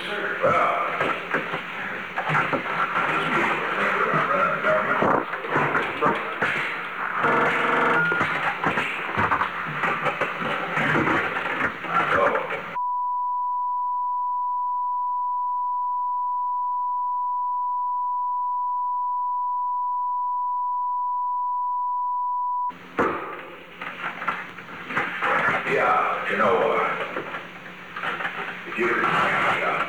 sir. Well, these people think that I'm running the government. So, yeah, but you know, if you could find out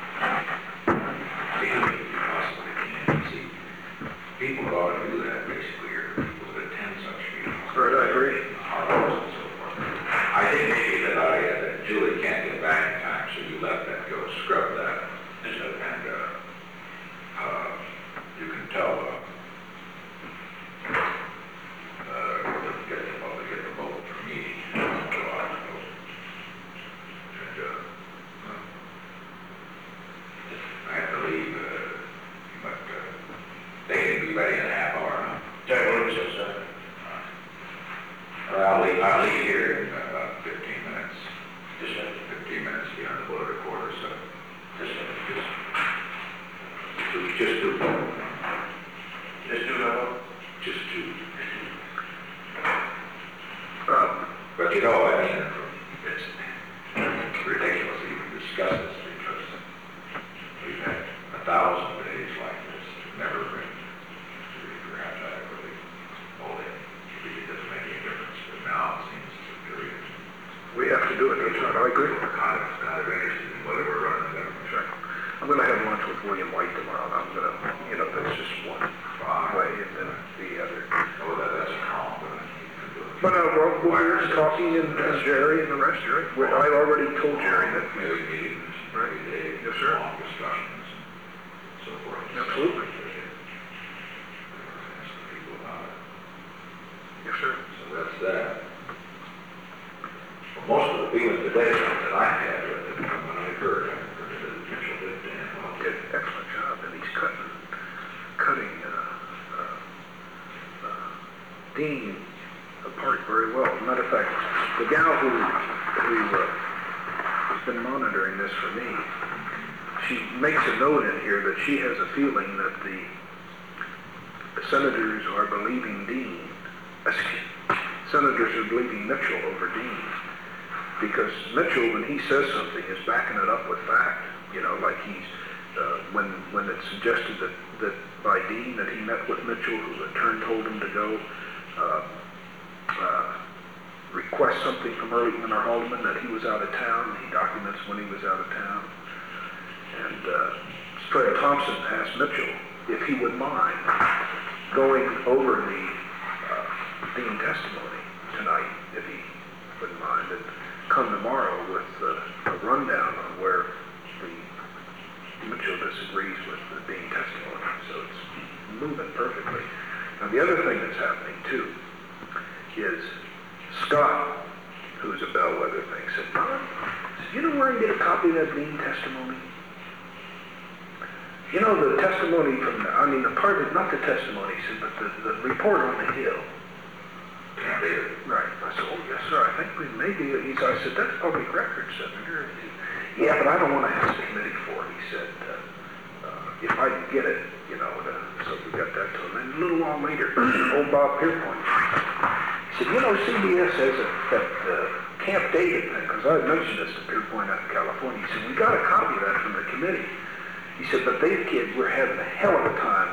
legally, you possibly can. See, people who ought to do that basically are people that attend such meetings. Right, I agree. Our laws and so forth. I think maybe that Julie can't get back in time, so you let that go, scrub that, and you can tell get the vote for me. I have to leave, but they can be ready in a half hour. Huh? Jack Williams, sir. I'll leave here in about 15 minutes. Yes, sir. 15 minutes beyond the bullet recorder, so Yes, sir. just do that. Just do that one. Just two. But you know, I mean, it's ridiculous to even discuss this because we've had 1,000 days like this. Never been perhaps adequately hold it. It doesn't make any difference. But now it seems to period. We have to do it, that's right, I agree. We're kind of interested in whether we're running the government. Sure. I'm going to have lunch with William White tomorrow, and I'm going to, that's just one way, and then the other. Oh, that's a calm, but But we're just talking, and Jerry and the rest, Jerry. I already told Jerry that. Daily meetings, every day, Yes, sir. long discussions, and so forth. Absolutely. Ask the people about it. Yes, sir. So that's that. Well, most of the feeling today that I had with it, when I heard that Mitchell did damn well. Did an excellent job, and he's cutting Dean apart very well. Matter of fact, the gal who has been monitoring this for me, she makes a note in here that she has a feeling that the senators are believing senators are believing Mitchell over Dean, because Mitchell, when he says something, is backing it up with fact. Like he's when it's suggested that by Dean that he met with Mitchell, who in turn told him to go request something from Ehrlichman or Haldeman, that he was out of town. He documents when he was out of town. And Fred Thompson asked Mitchell if he would mind going over the Dean testimony tonight, if he wouldn't mind, and come tomorrow with a rundown on where Mitchell disagrees with the Dean testimony. So it's moving perfectly. Now the other thing that's happening too is Scott, who's a bellwether thing, said, "Don, you know where I can get a copy of that Dean testimony? The testimony from, not the testimony," he said, but the report on the Hill. Can't read it. Right. I said, "Oh, yes, sir, I think we maybe," I said, "That's public record, Senator." He said, "Yeah, but I don't want to ask the committee for it." He said, "If I can get it, so we got that to him." And a little while later, old Bob Pierpoint, he said, CBS has that Camp David thing, because I had mentioned this to Pierpoint out in California. He said, "We got a copy of that from the committee." He said, "But they kids were having a hell of a time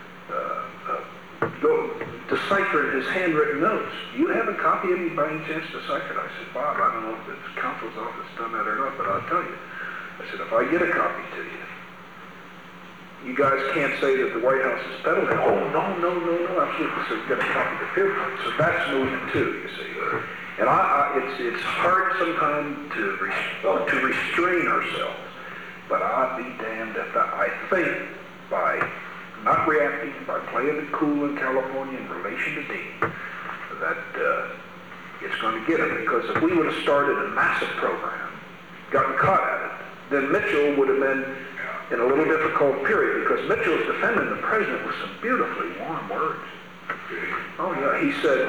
deciphering his handwritten notes. Do you have a copy of me by any chance deciphered?" I said, "Bob, I don't know if the counsel's office done that or not, but I'll tell you." I said, "If I get a copy to you, you guys can't say that the White House is peddling." "Oh, no, absolutely." So we've got a copy to Pierpoint. So that's moving too, you see. And it's hard sometimes to restrain ourselves, but I'd be damned if I think by not reacting, by playing it cool in California in relation to Dean, that it's going to get him. Because if we would have started a massive program, gotten caught at it, then Mitchell would have been in a little difficult period, because Mitchell's defending the president with some beautifully warm words. Oh yeah, he said,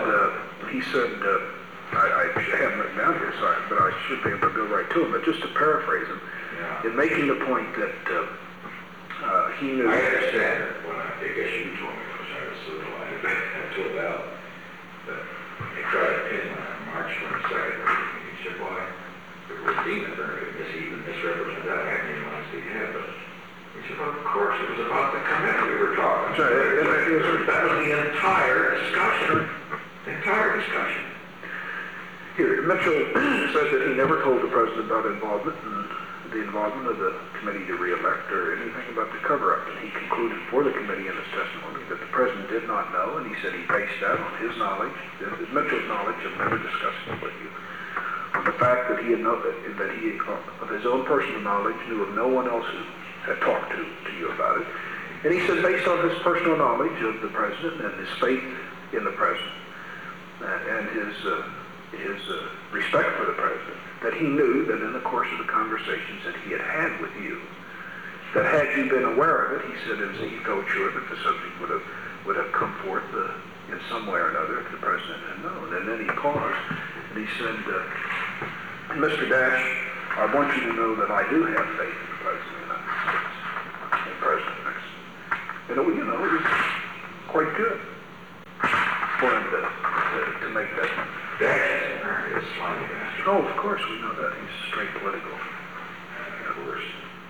I have him written down here, but I should be able to go right to him, but just to paraphrase him, Yeah. in making the point that he knew. I understand it. When I guess you told me, which I was so delighted, I told Al that they tried to pin on March 22nd. He said, why? It was Dean that even misrepresented that. I hadn't even realized he had, but he said, well, of course, it was about the committee we were talking about. That was the entire discussion. The entire discussion. Here, Mitchell says that he never told the president about involvement and the involvement of the committee to re-elect or anything about the cover-up. And he concluded for the committee in his testimony that the president did not know, and he said he based that on his knowledge, Mitchell's knowledge of never discussing it with you, on the fact that he had that he, of his own personal knowledge, knew of no one else who had talked to you about it. And he said based on his personal knowledge of the president and his faith in the president and his respect for the president, that he knew that in the course of the conversations that he had had with you, that had you been aware of it, he said, as he felt sure that the subject would have come forth in some way or another if the president had known. And then he paused and he said, Mr. Dash, I want you to know that I do have faith in the president of the United States, and President Nixon. And it was quite good for him to make that. Dash is apparently a slimy bastard. Oh, of course, we know that. He's straight political. Of course.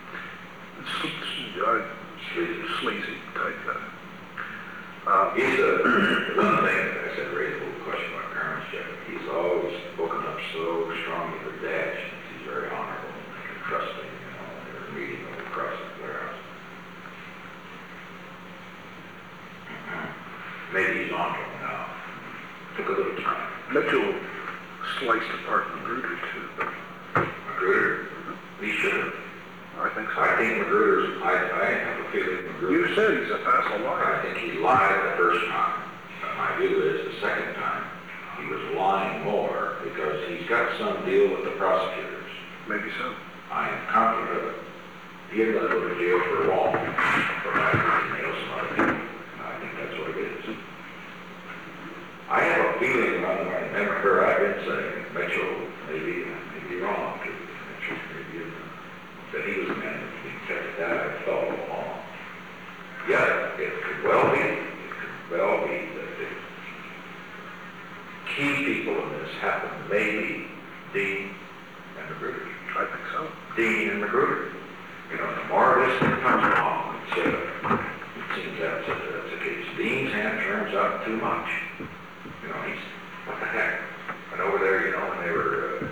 Sleazy type. He's one thing that I said raised a little question about Parents Jeff. He's always spoken up so strongly for Dash. He's very honorable and trusting, in a meeting over across the warehouse. Maybe he's on to him now. Took a little time. Mitchell sliced apart Magruder too. Magruder? He should have. I think so. I think Magruder's, I have a feeling Magruder. You said he's a facile liar. I think he lied the first time. But my view is the second time he was lying more because he's got some deal with the prosecutors. Maybe so. I am confident of it. He isn't going to go to jail for long for having nailed some other people. I think that's what it is. I have a feeling around my memory I've been saying Mitchell may be wrong too. Mitchell maybe that he was a man who kept that I felt along. Yeah, it could well be that the key people in this happened maybe Dean and Magruder. I think so. Dean and Magruder. The more this thing comes along, it seems that's the case. Dean's hand turns out too much. He's, what the heck? And over there, when they were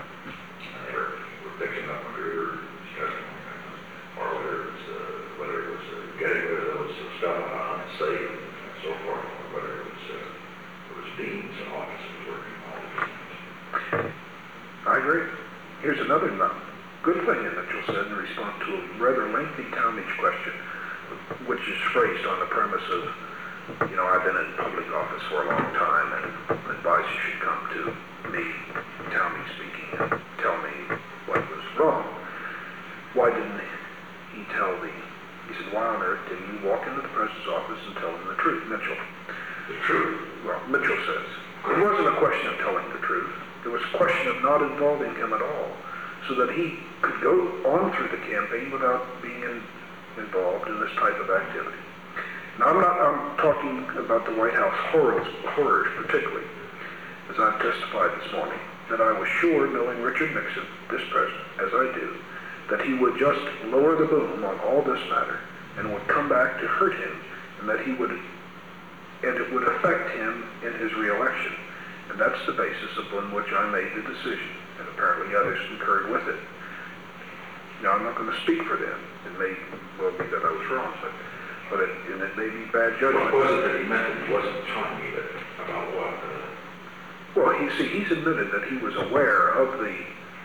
fixing up Magruder's testimony, or whether it was getting rid of those stuff unsafe and so forth, or whether it was Dean's office was working all these things. I agree. Here's another good thing that Mitchell said in response to a rather lengthy Talmadge question, which is phrased on the premise of, I've been in public office for a long time and advise you should come to me, Talmadge speaking, and tell me what was wrong. Why didn't he he said, why on earth didn't you walk into the president's office and tell him the truth, Mitchell? The truth? Well, Mitchell says, it wasn't a question of telling the truth. It was a question of not involving him at all, so that he could go on through the campaign without being involved in this type of activity. Now, I'm talking about the White House horrors particularly, as I've testified this morning, that I was sure, knowing Richard Nixon, this president, as I do, that he would just lower the boom on all this matter and would come back to hurt him, and that it would affect him in his re-election. And that's the basis upon which I made the decision, and apparently others concurred with it. Now, I'm not going to speak for them. It may well be that I was wrong, but it may be bad judgment. What was it that he meant that he wasn't telling me about what? Well, he's admitted that he was aware of the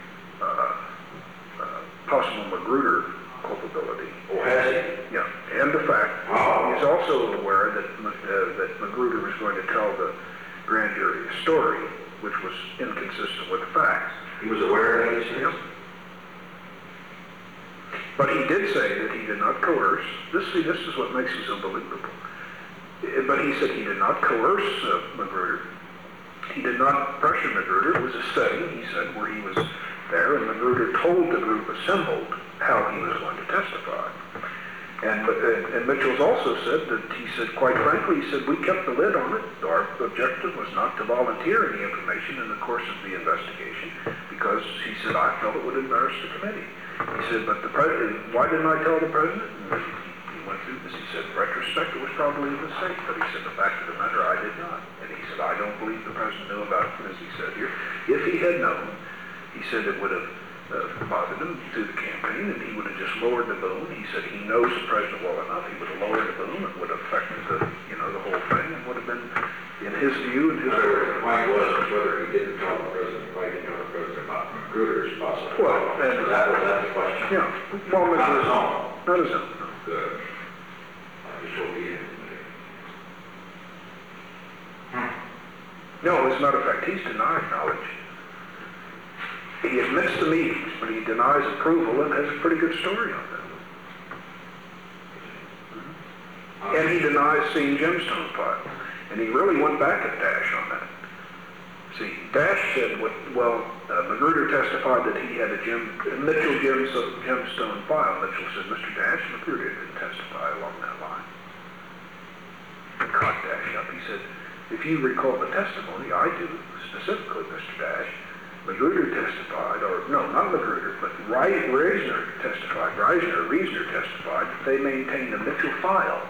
possible Magruder culpability. Oh, has he? Yeah, and the fact he's also aware that Magruder was going to tell the grand jury a story which was inconsistent with the facts. He was aware of that, he said? Yep. But he did say that he did not coerce. This is what makes this unbelievable. But he said he did not coerce Magruder. He did not pressure Magruder. It was a setting, he said, where he was there, and Magruder told the group assembled how he was going to testify. And Mitchell's also said that, he said, quite frankly, he said, we kept the lid on it. Our objective was not to volunteer any information in the course of the investigation because, he said, I felt it would embarrass the committee. He said, but the president, why didn't I tell the president? And he went through this. He said, in retrospect, it was probably a mistake. But he said, the fact of the matter, I did not. And he said, I don't believe the president knew about it, as he said here. If he had known, he said it would have bothered him through the campaign, and he would have just lowered the boom. He said he knows the president well enough. He would have lowered the boom. It would have affected the whole thing, and would have been, in his view, and his. The point was whether he didn't tell the president, why didn't he tell the president about Magruder's possible. Well, and that was the question. Yeah. Well, not his own. Not his own. No. Good. I just hope he didn't. No, as a matter of fact, he's denied knowledge. He admits the meetings, but he denies approval and has a pretty good story on that. And he denies seeing gemstone pile. And he really went back at Dash on that. See, Dash said, Magruder testified that he had a Mitchell gemstone file. Mitchell said, Mr. Dash, Magruder didn't testify along that line. And caught Dash up. He said, if you recall the testimony, I do, specifically, Mr. Dash, Magruder testified, or no, not Magruder, but Reisner testified that they maintained a Mitchell file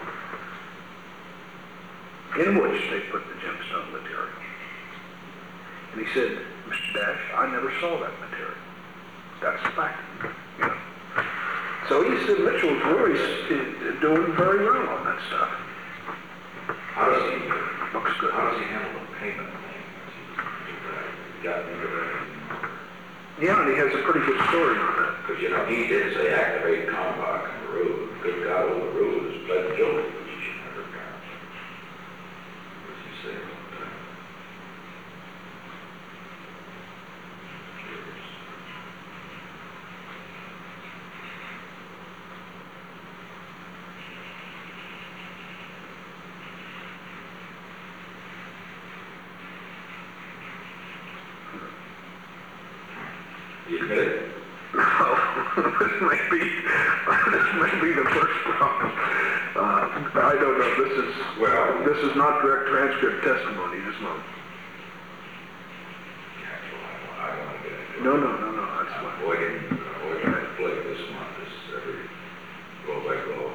in which they put the gemstone material. And he said, Mr. Dash, I never saw that material. That's the fact. You know. So he said Mitchell's really doing very well on that stuff. How does he, looks good. How does he handle the payment thing? Got into that. Yeah, and he has a pretty good story on that. Because, he did say activate Kalmbach and LaRue. Good God, old LaRue has pled guilty, which he should never got. What does he say about that? You admit it? This may be the first problem. I don't know. This is not direct transcript testimony. This month. I don't want to get into it. No. That's I'm fine. avoiding that play this month. This every blow by blow.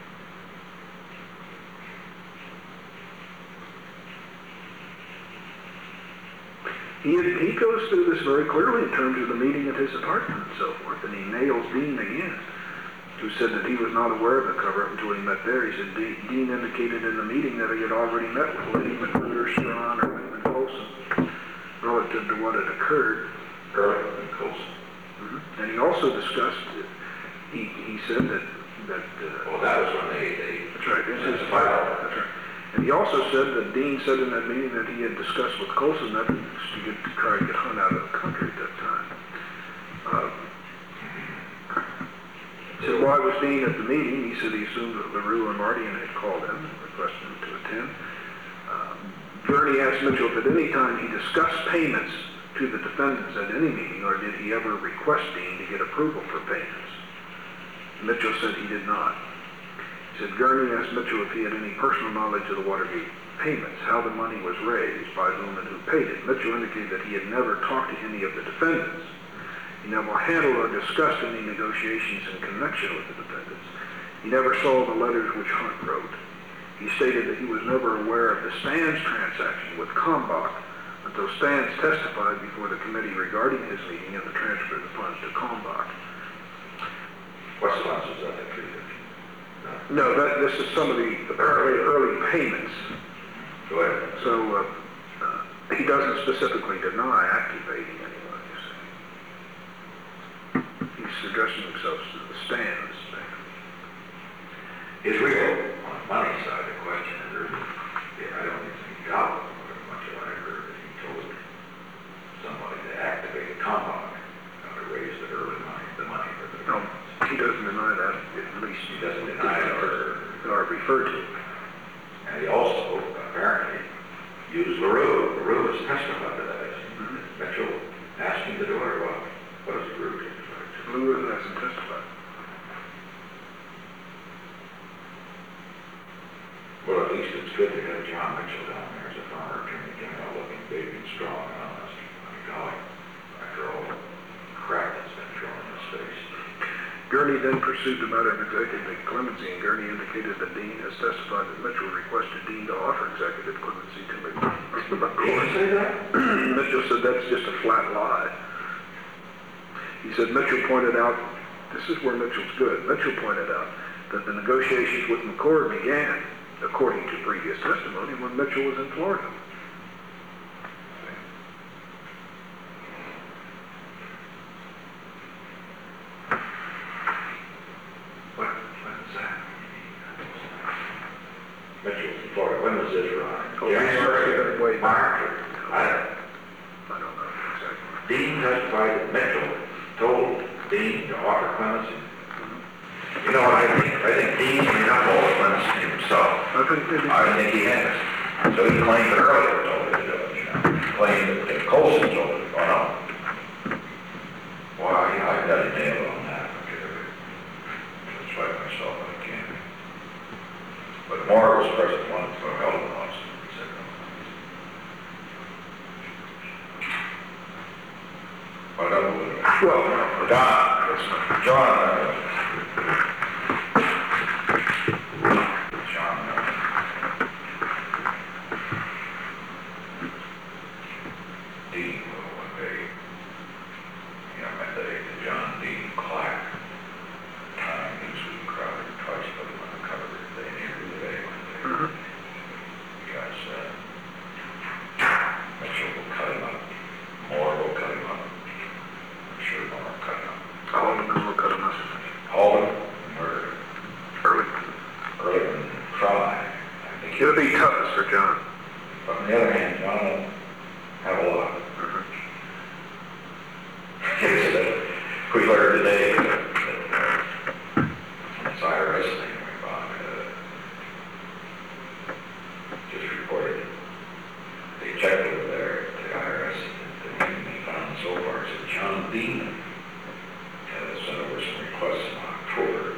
He goes through this very clearly in terms of the meeting at his apartment and so forth, and he nails Dean again, who said that he was not aware of the cover-up until he met there. He said Dean indicated in the meeting that he had already met with Liddy, Magruder, Strawn, or Whitman Colson relative to what had occurred. Early and Colson. And he also discussed, he said that that was when they that's right, it's his file. That's right. And he also said that Dean said in that meeting that he had discussed with Colson that to try to get Hunt out of the country at that time. So why was Dean at the meeting? He said he assumed that LaRue and Mardian had called him and requested him to attend. Gurney asked Mitchell if at any time he discussed payments to the defendants at any meeting, or did he ever request Dean to get approval for payments? Mitchell said he did not. He said Gurney asked Mitchell if he had any personal knowledge of the Watergate payments, how the money was raised, by whom and who paid it. Mitchell indicated that he had never talked to any of the defendants. He never handled or discussed any negotiations in connection with the defendants. He never saw the letters which Hunt wrote. He stated that he was never aware of the Stans transaction with Kalmbach until Stans testified before the committee regarding his meeting and the transfer of the funds to Kalmbach. What funds was that treated? No, this is some of the apparently early payments. Go ahead. So he doesn't specifically deny activating anyone, you see. He's suggesting himself to the Stans thing. His real, on the money side, the question is, I don't think he got much of what I heard that he told somebody to activate Kalmbach to raise the early money, the money for the No, he doesn't deny that, at least he doesn't deny it or refer to it. And he also apparently used LaRue. LaRue has testified to that. Mitchell asked him to do it, what does LaRue testify to? LaRue hasn't testified. least it's good to have John Mitchell down there as a farmer attorney, you know, looking big and strong and honest. I mean, golly, after all the crap that's been thrown in his face. Gurney then pursued the matter of executive clemency, and Gurney indicated that Dean has testified that Mitchell requested Dean to offer executive clemency to Mitchell. Did he say that? Mitchell said that's just a flat lie. He said Mitchell pointed out, this is where Mitchell's good, Mitchell pointed out that the negotiations with McCord began, according to previous testimony, when Mitchell was in Florida. When was that? Mitchell was in Florida. When was this, Ron? Oh, January, way back. March? I I don't know exactly. Dean testified that Mitchell told Dean to offer clemency. You know what I think? I think Dean made up all the clemency himself. I think he has. So he claimed that earlier told him to do it, you know. He claimed that Colson told him. Oh, no. Well, you know, I've got a nail on that. Let's fight myself when I can. But Moore was present once for Helen once. Well, John, Dean, one day, you know, met the John Dean Clark. Time Newsweek crowd twice put him on the cover of the New Day one day. Because Mitchell will cut him up. Moore will cut him up. I'm sure Moore will cut him up. Haldeman will cut him up. Haldeman, murder. Early try. I think It'll be toughest for John. But on the other hand, John will have a lot. We learned today that this IRS thing went by, just reported. They checked over there at the IRS, and they found so far that John Dean has sent over some requests in October,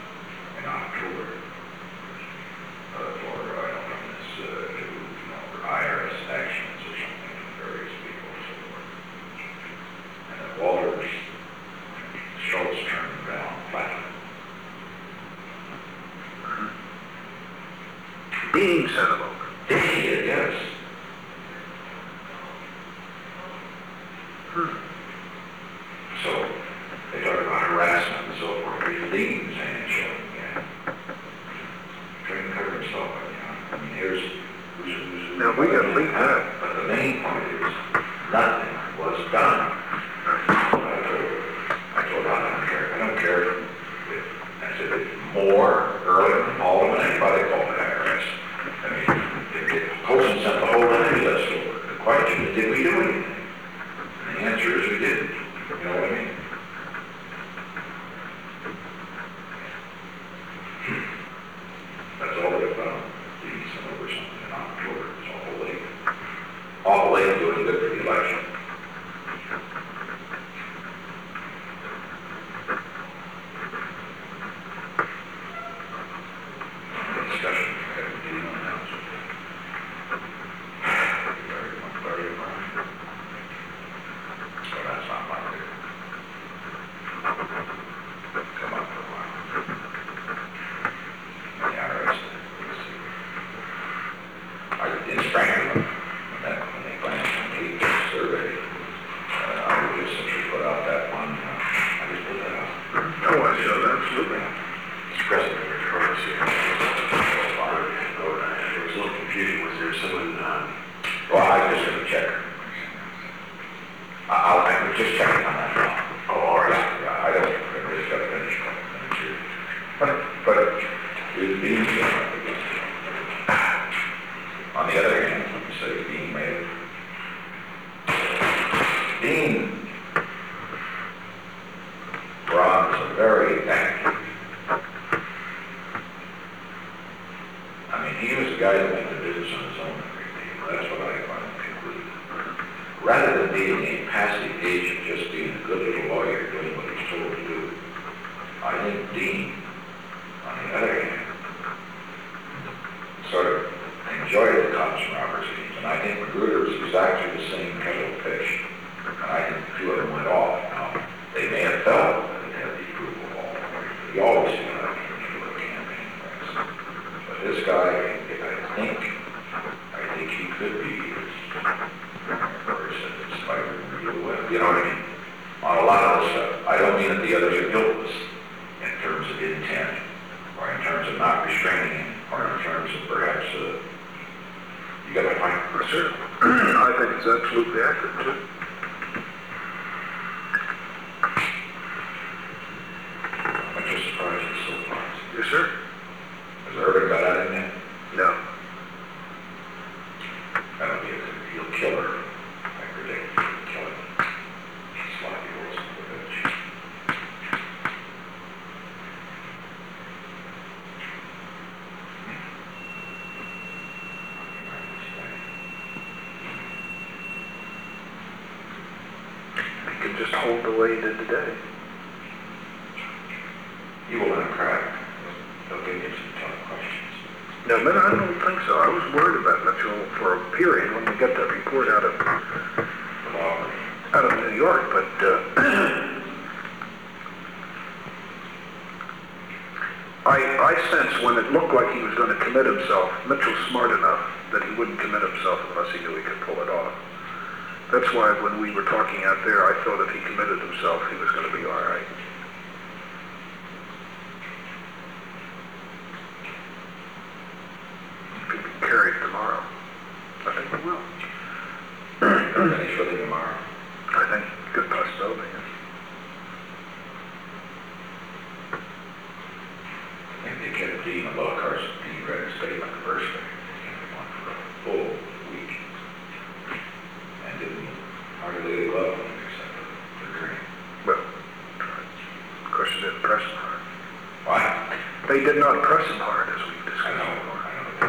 for, I don't know, this, for IRS actions or something from various people and so forth. And then Walters, Schultz turned them down flat. Dean sent him over. Dean did, yes. So, they talk about harassment and so forth. Dean's hand showing again. Trying to cover himself up, you know. I mean, here's who's Now, we gotta leave that. But the main point is, nothing was done. I told Ron, I don't care if, I said, if Moore, Early, Haldeman, anybody called the IRS. I mean, if Colson sent the whole entity list over, the question is, did we do anything? And the answer is we didn't. You know what I mean? That's all they found. Dean sent over something in October. It's awful late. Awful late doing good for the election. Discussion. Dean on that. So that's not my deal. Come up for a while. The IRS, in Franklin, when they glanced at the survey, I would just simply put out that one, I just put that out. Oh, I saw that, absolutely. It's present in your cards here. There was a little confusion. Was there someone, Well, I just going to check. I was just checking on that now. oh, all right. Yeah, I don't, I just got to finish. But with Dean, on the other hand, let me say Dean made Dean Ron was a very active. I mean, he was a guy that went to business on his own every day. That's what I finally concluded. Rather than being a passive agent, just being a good little lawyer doing what he's told to do, I think Dean, on the other hand, sort of he always seemed like he was a campaign things. But this guy, I think he could be, or it's like, you know what I mean? On a lot of this stuff, I don't mean that the others are guiltless in terms of intent, or in terms of not restraining him, or in terms of perhaps, you got a point for sure. I think it's absolutely accurate, too. I'm just surprised it's so far. Yes, sir. Has Irvin got out in there? No. That'll be he'll kill her. I predict he'll kill her. Sloppy rolls on the bench. He can just hold the way he did today. You will let him crack. He'll give you some tough questions. No, but I don't think so. I was worried about Mitchell for a period when we got that report out of New York, but I sense when it looked like he was going to commit himself, Mitchell's smart enough that he wouldn't commit himself unless he knew he could pull it off. That's why when we were talking out there, I thought if he committed himself, he was going to be all right. Could be carried tomorrow. I think it will. Finish with it tomorrow. I think good possibility. I think they kept Dean a little Carson. Dean read his statement the first day. He kept one for a full week. And didn't hardly love him except for drink. Well, of course you didn't press him hard. Why? They did not press him hard as we I discussed know before.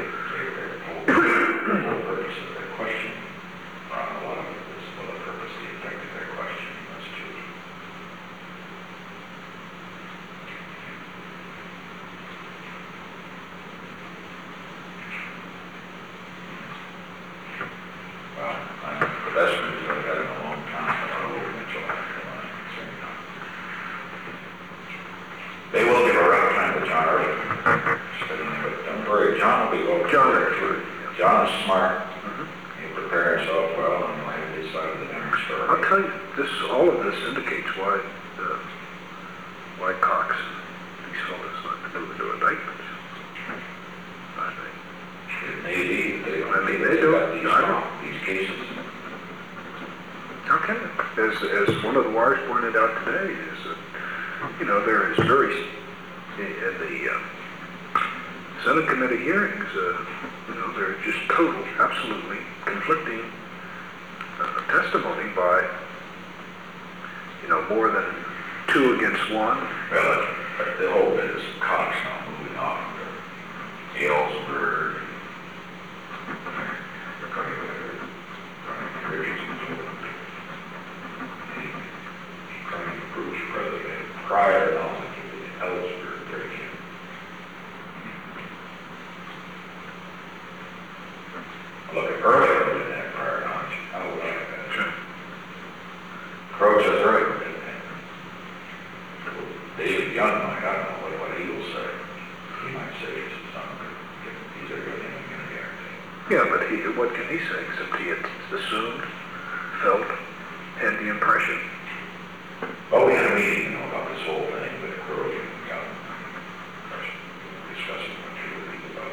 the whole purpose of their question. A lot of it was for the purpose, the effect of their question was to well, I know the best news I've had in a long time, but I'll over Mitchell after line. They will give a rough time to John Irvin. But don't worry, John will be over. John is smart. He'll prepare himself well and he'll have his side of the damn story. I'll tell you, all of this indicates why Cox and these fellows like to move into indictments. I think. It may be that they don't. I mean, they got these cases. Okay. As one of the wires pointed out today, is that, there is in the Senate committee hearings, there are just total, absolutely conflicting testimony by, more than 2 against 1. Well, the whole bit is Cox now moving on to Galesburg, Bruce president prior to the Ellsberg break-in. Look, earlier in that prior knowledge, I would like that. Sure. Crow says earlier in that. David Young might, I don't know what he will say. He might say it's something, he's a good immunity guarantee. Yeah, but what can he say except he had assumed, felt, had the impression? Well, we had a meeting, about this whole thing with Crow and Young. Discussing what you would think about.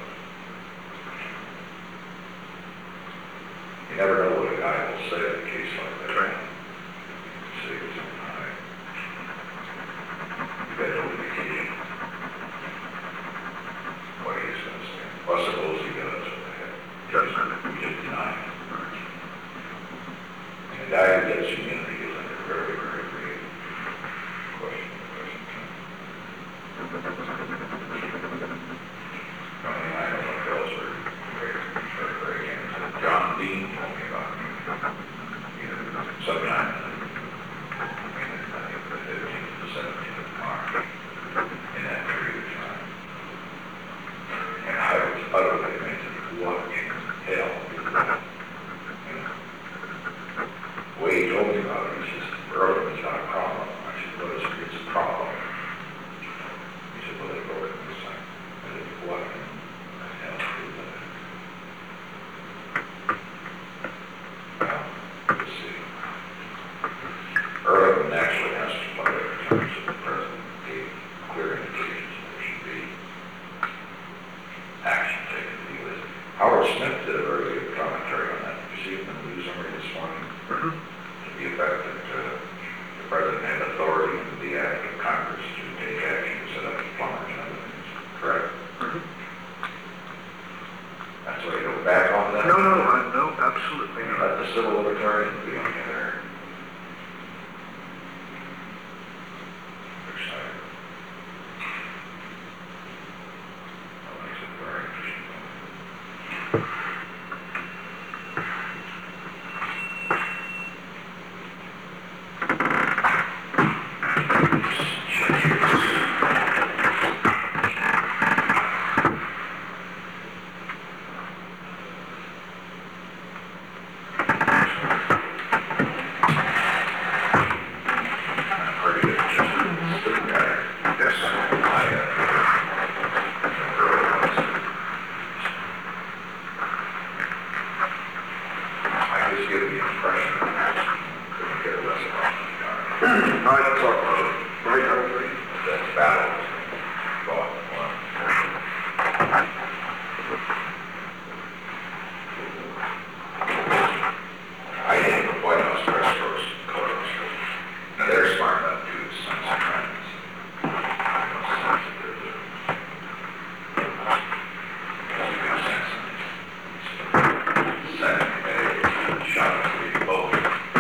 You never know what a guy will say in a case like that. Right. Say his own eye. You better open the key. What he's going to say. Well, suppose he does what the heck. Doesn't matter. We just deny it. And the guy who gets immunity is under very, very grave question. I mean, I don't know if else are very against John Dean told me about sometime in the 15th to 17th of March in that period of time. And I was utterly amazed. What in hell? The way he told me about it, he says, Irvin is not a problem. I said, what is it? It's a problem. I just give the impression that couldn't care less about the I talked about it, right, Harvey? That's battle. Well, I think the White House press first, colors. Now they're smart enough to sense the trends. Second committee, shot at both.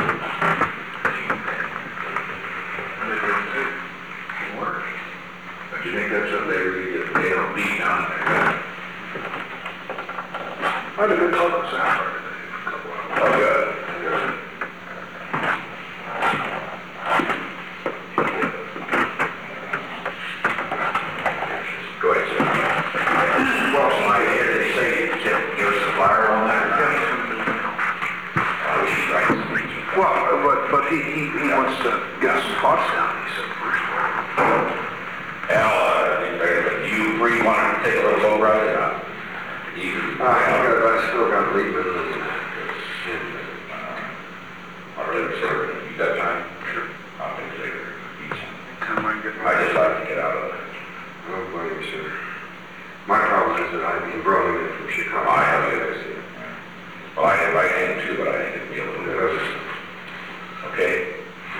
And they didn't do it. Work. Don't you think that's what they really get? They don't beat down there. I had a good talk with Sam today for a couple hours. Oh, good. Good. Go ahead, sir. Well, somebody here, did he say, give us a flyer on that? Oh, she's right. Well, but he wants to get some thoughts down, he said, first of all. Al, do you three want to take a little boat ride or not? I still got to leave it. I'll really say, you got time? Sure. I'll take it later. Time I get I just like to get out of it. Oh, blame you, sir. My problem is that I've been brought in from Chicago. I have it. Well, I invite him too, but I think it'd be a little bit. Okay.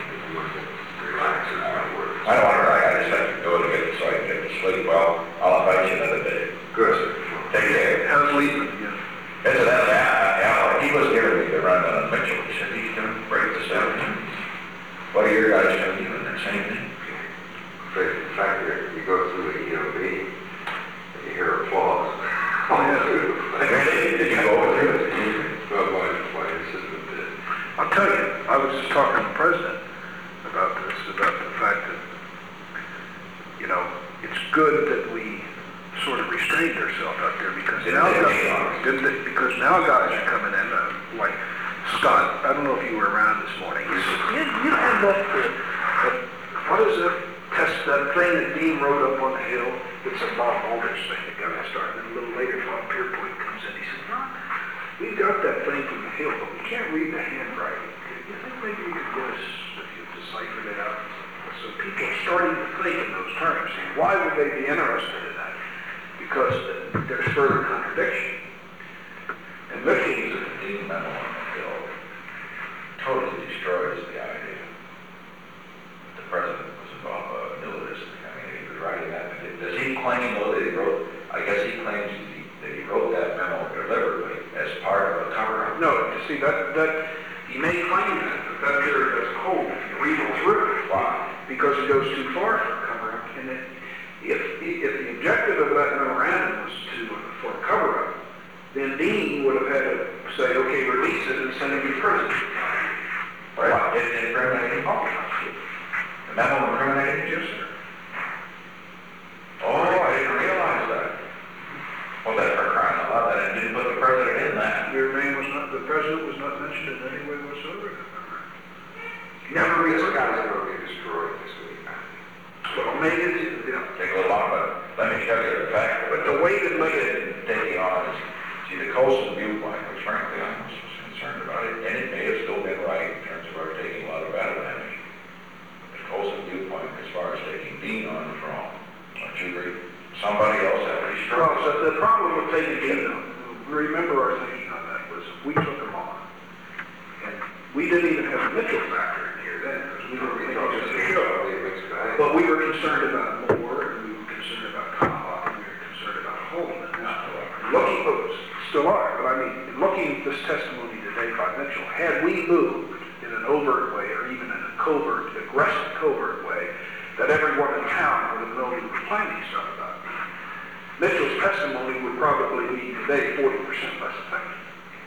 Relax and not work. I don't want to ride. I just like to go to get so I can get to sleep. Well, I'll invite you another day. Good, sir. Take care. How's Lehman again? Incidentally, Al, he was giving me the rundown on Mitchell. He said he's going to break this down. What are your guys going to do in that same thing? The fact that you go through the EOB and you hear applause. Oh, yeah. Really? Did you go over through it? Well, my assistant did. I'll tell you, I was just talking to the president about this, about the fact that, you know, it's good that we sort of restrained ourselves out there because now guys are coming in, like Scott, I don't know if you were around this morning. He said, you had what is that thing that Dean wrote up on the hill? It's a Bob Aldrich thing that got us started. And a little later, Bob Pierpoint comes in. He said, Ron, we got that thing from the hill, but we can't read the handwriting. You think maybe you could get us, if you deciphered it out? So people are starting to think in those terms. Why would they be interested in that? Because there's further contradiction. And looking The Dean memo on the bill totally destroys the idea that the president was involved, knew this. I mean, he was writing that. Does he claim, though, that he wrote, I guess he claims that he wrote that memo deliberately as part of a cover-up? no, you see, that he may claim that, but that period doesn't hold if you read it through. Why? Because it goes too far for a cover-up. And if the objective of that memorandum was for a cover-up, then Dean would have had to say, okay, release it and send him to prison. Right. Why? Did it incriminate him? The memo incriminated you, sir? Oh, I didn't realize that. Well, that's for crying out loud. That didn't put the president in that. Your name was not, the president was not mentioned in any way whatsoever. Never read This it. guy's going to be destroyed this week. Well, maybe it's, yeah. Take a little long, but let me show you the fact. But the way that we Lincoln, didn't take it on is, see, the coastal viewpoint, which frankly I was concerned about it, and it may have still been right in terms of our taking a lot of battle damage. The coastal viewpoint, as far as taking Dean on, is wrong. Don't you agree? Somebody else had to be well, strong. so the problem with taking Dean on, remember our thinking on that was we took him on. And we didn't even have a Mitchell factor in here then, because we were thinking just a show. But we were concerned about Moore, and we were concerned about Tomahawk, and we were concerned about Holman. Looking, still are, but I mean, looking at this testimony today by Mitchell, had we moved in an overt way, or even in a covert, aggressive covert way, that everyone in town would have known we were planning stuff about me. Mitchell's testimony would probably be today 40% less effective.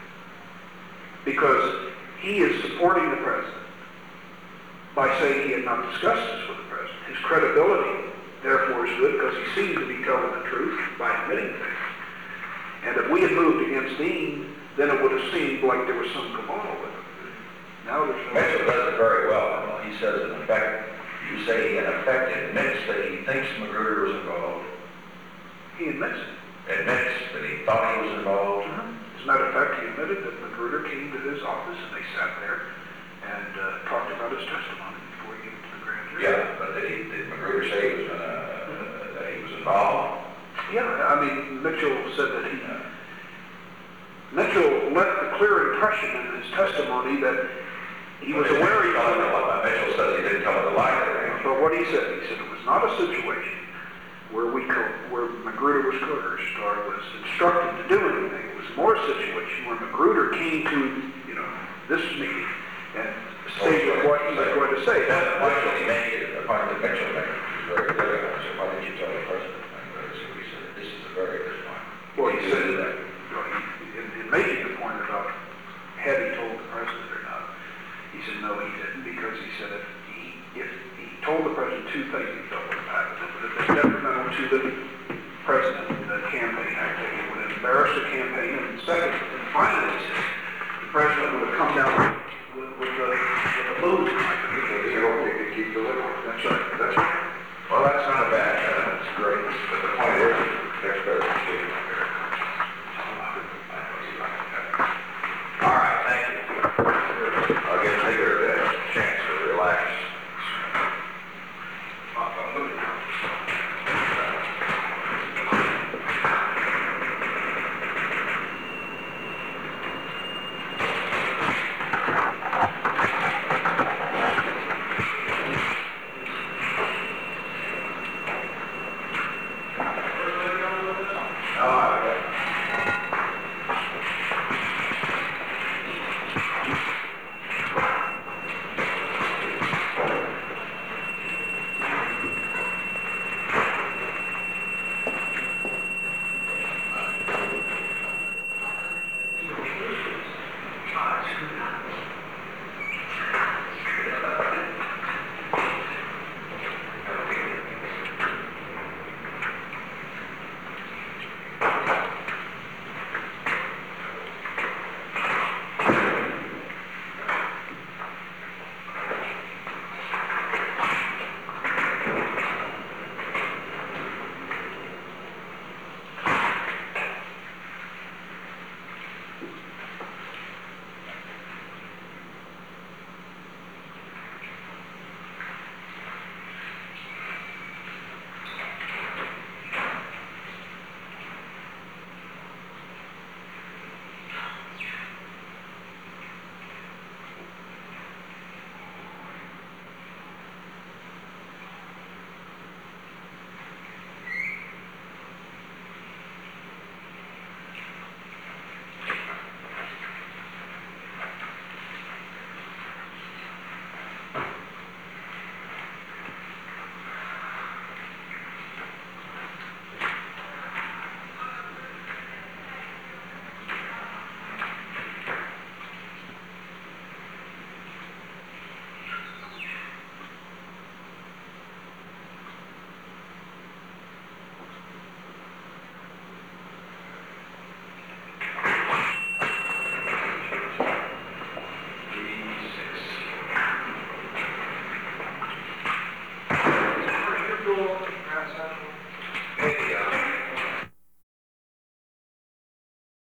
Because he is supporting the president by saying he had not discussed this with the president. His credibility, therefore, is good because he seemed to be telling the truth by admitting things. And if we had moved against Dean, then it would have seemed like there was some cabal with him. Now there's no... Mitchell does it very well. He says, in effect, he you say he in effect admits that he thinks Magruder was involved, He admits it. admits that he thought he was involved. As a matter of fact, he admitted that Magruder came to his office and they sat there and talked about his testimony before he gave it to the grand jury. Yeah, but did Magruder say he was that he was involved? Yeah, I mean, Mitchell said that Mitchell left a clear impression in his testimony that he was aware he was. Mitchell says he didn't come to the library. But what he said it was not a situation where Magruder was coerced or was instructed to do anything. It was more a situation where Magruder came to, this meeting and stated what he was going to say. Why did he make it a point that Mitchell made? He was very clear. I said, why didn't you tell the president? And so he said, this is a very good point. Well, he said that. In making the point about had he told the president or not, he said no, he didn't, because he said if he told the president two things, he felt would have happened. It would have been detrimental to the president, the campaign activity. It would have embarrassed the campaign. And second, and finally, he said, the president would have come down with a boom. You hope you can keep the living. That's right. That's right. Well, that's not a bad, that's great. But the point is, Next president. all right, thank you. I'll give Nigger a chance to relax. Hey,